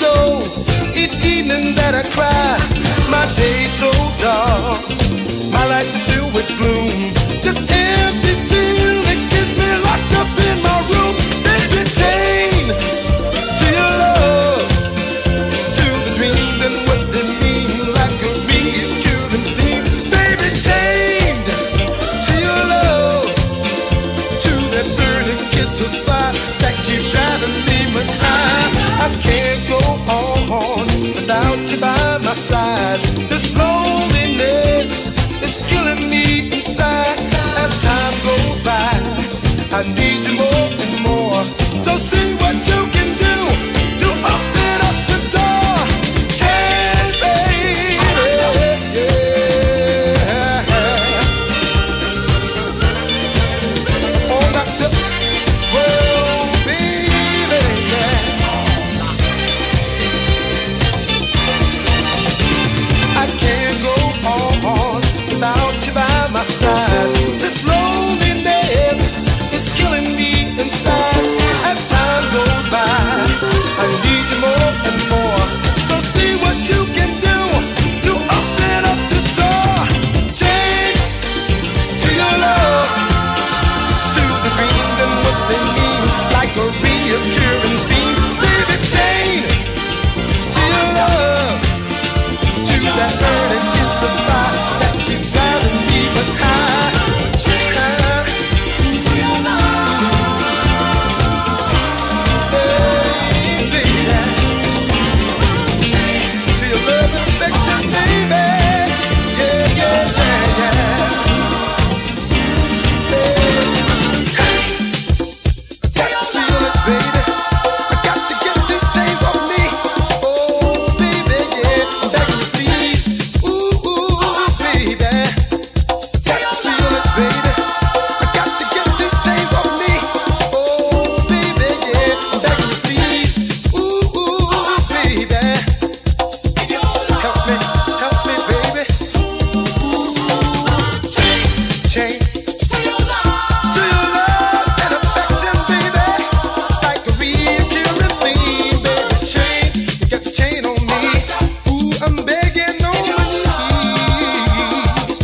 so. Each evening that I cry, my day's so dark. My life filled with gloom. This empty feeling keeps me locked up in my room. Baby, chain to your love, to the dreams and what they mean, like a reoccurring theme. Baby, chained to your love, to that burning kiss of fire that keeps driving me much higher. I can't go on without you by my side. This loneliness is killing me inside. As time goes by, I need you more and more. So see what you can do to open up the door. Change, baby, yeah. Oh, doctor, oh, baby, yeah. I can't go on without you by my side. This loneliness is killing me inside. As time goes by, I need you more and more. So see what you can do to open up the door. Change to your love, to the dreams and what they mean, like a reoccurring theme. Baby, change to your love, to that burning kiss of fire that keeps driving me but high. To your love, baby, to your love and affection, baby. Yeah, yeah, yeah, yeah. Feel it, baby. I got to get this chain off me. Oh, baby, yeah. I'm begging you, please. Ooh, baby. Feel it, baby. I got to get this chain off me. Oh, baby, yeah. I'm begging you, please. Ooh, baby. Help me, baby. Chain to your love and affection, baby. Like a reoccurring theme, baby. Chain, you got the chain on me. Ooh, I'm begging on my knees.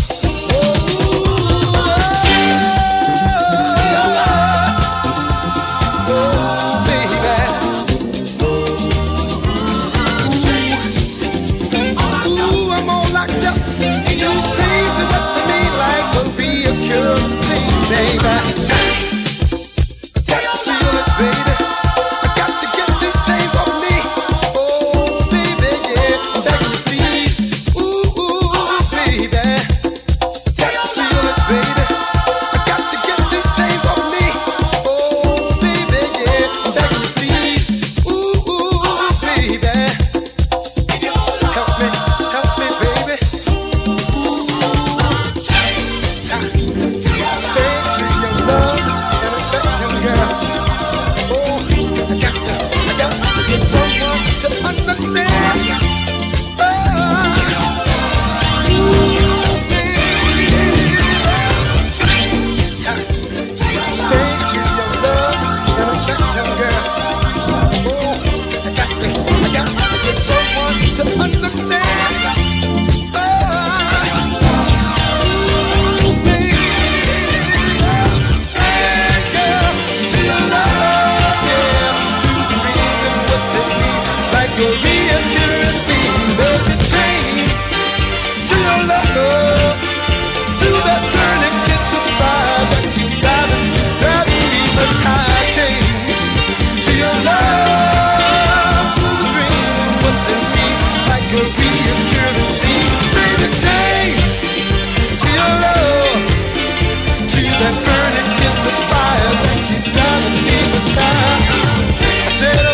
Ooh, I'm all locked up. You seem to look to me like a reoccurring theme, baby. Feel it, baby. I got to get this chain off me. Oh, baby, yeah. I'm begging you, please. Ooh, baby. Feel it, baby. I got to get this chain off me. Oh, baby, yeah. I'm begging you, please. Ooh, baby. Help me, baby. Take to your love and affection, girl. Oh, I got to get someone to understand. Oh, baby. Take to your love and affection, girl. Oh, I got to get someone to understand. Oh, baby. Take, girl, to your love, yeah, to the dreams and what they mean, like a reoccurring theme. Baby, change to your love, to that burning kiss of fire that keeps driving me much higher. Change to your love, to the dreams and what they mean, like a reoccurring theme. Baby, change to your love, to that burning kiss of fire that keeps driving me much higher. I said